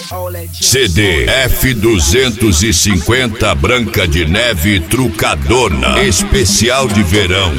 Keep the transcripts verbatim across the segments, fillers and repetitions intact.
C D F duzentos e cinquenta Branca de Neve Trucadona, especial de verão.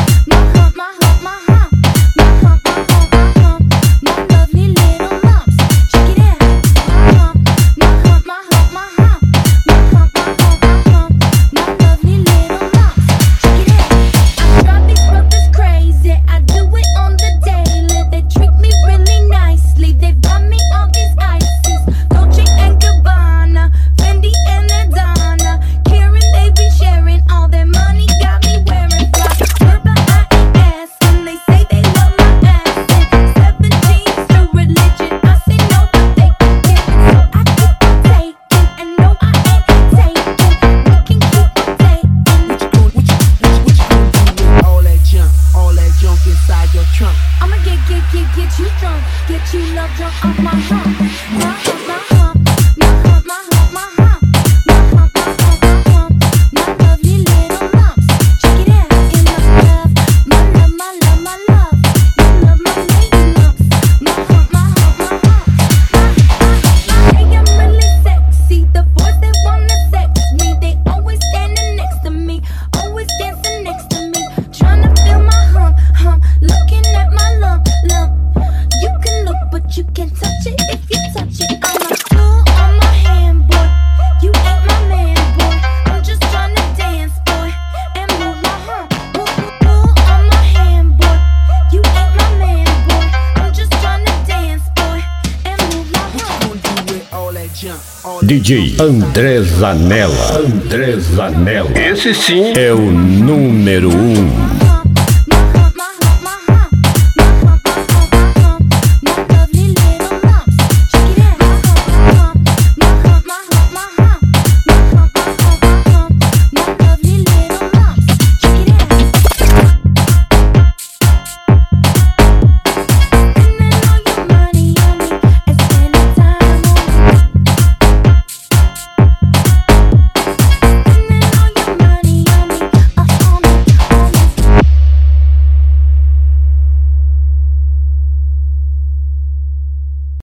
I'ma get, get, get, get you drunk, get you love drunk off my hump, my hump, my hump, my hump, my hump, my hump, my hump, my hump, my hump, my lovely little lumps. Check it out in my love, my love, my love, my love. You love my lady lumps, my hump, my hump, my hump, my hump. Hey, I'm really sexy. The boys they wanna sex me, they always standing next to me, always dancing next to me, tryna feel my hump, hump, looking at my lump, lump. You can look, but you can't touch it if you touch it. I'm a tool on my hand, boy. You ain't my man, boy. I'm just tryna dance, boy, and move my hump. Tool on my hand, boy. You ain't my man, boy. I'm just tryna dance, boy, and move my hump. D J André Zanella. André Zanella. Esse sim é o número um.